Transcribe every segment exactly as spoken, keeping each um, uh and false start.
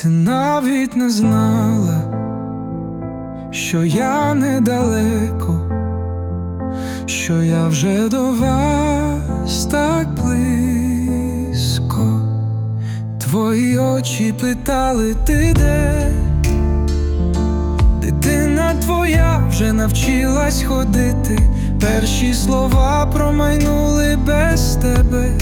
Ти навіть не знала, що я недалеко, що я вже до вас так близько. Твої очі питали, ти де? Дитина твоя вже навчилась ходити, перші слова промайнули без тебе.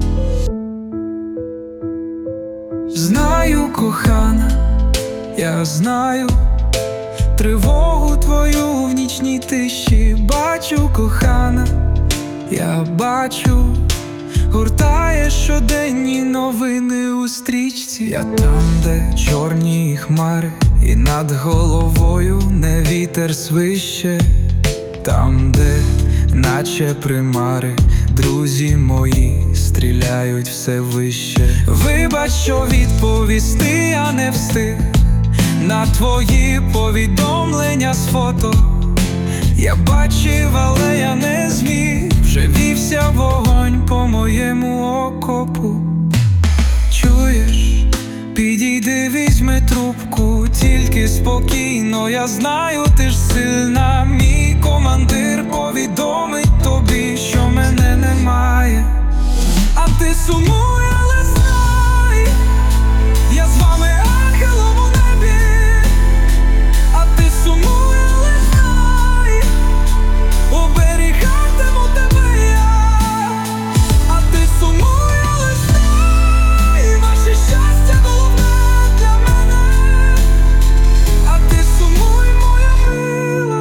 Знаю, кохана, я знаю тривогу твою в нічній тиші. Бачу, кохана, я бачу, гортаєш щоденні новини у стрічці. Я там, де чорні хмари, і над головою не вітер свище. Там, де наче примари, друзі мої стріляють все вище. Вибач, що відповісти я не встиг на твої повідомлення з фото. Я бачив, але я не зміг, вже вівся вогонь по моєму окопу. Чуєш? Підійди, візьми трубку, тільки спокійно, я знаю, ти ж сильна. Мій командир повідомить тобі, що мене немає. А ти сумуй, але знай, я з вами ангелом у небі. А ти сумуй, але знай, оберігатиму тебе я. А ти сумуй, але знай, ваше щастя головне для мене. А ти сумуй, моя мила,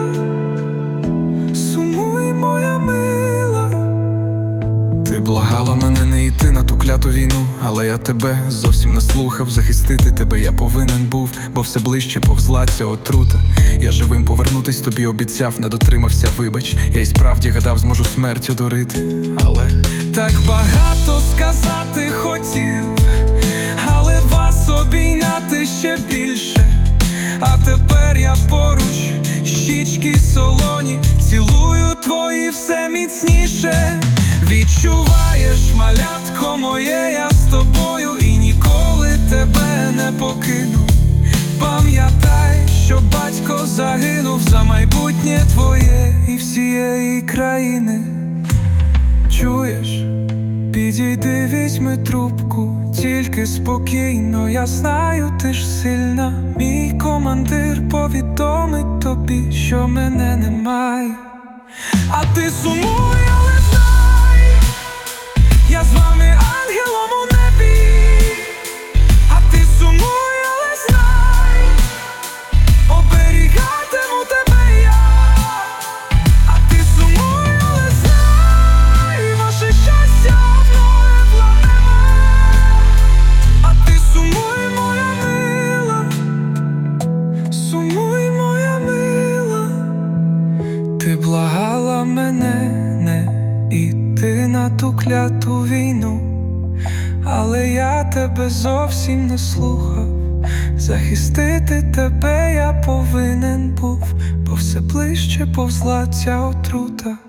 сумуй, моя мила. Ти благала мене не йти на ту кляту війну, але я тебе зовсім не слухав. Захистити тебе я повинен був, бо все ближче повзла ця отрута. Я живим повернутись тобі обіцяв, не дотримався, вибач. Я й справді гадав, зможу смерть одурити, але так багато сказати хотів, але вас обійняти ще більше. А тепер я поруч, щічки солоні, цілую твої все міцніше. Відчуваєш, малятко моє, я з тобою і ніколи тебе не покину. Пам'ятай, що батько загинув за майбутнє твоє і всієї країни. Чуєш? Підійди, візьми трубку, тільки спокійно, я знаю, ти ж сильна. Мій командир повідомить тобі, що мене немає. А ти сумуй, але знай, я з вами ангелом у небі. А ти сумуй, але знай, оберігатиму тебе я. А ти сумуй, але знай, ваше щастя мною планеме. А ти сумуй, моя мила, сумуй, моя мила. Ти благала мене не іти на ту кляту війну, але я тебе зовсім не слухав. Захистити тебе я повинен був, бо все ближче повзла ця отрута.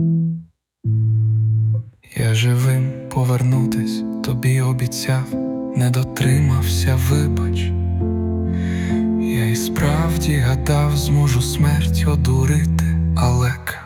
Я живим повернутись тобі обіцяв, не дотримався, вибач. Я й справді гадав, зможу смерть одурити, але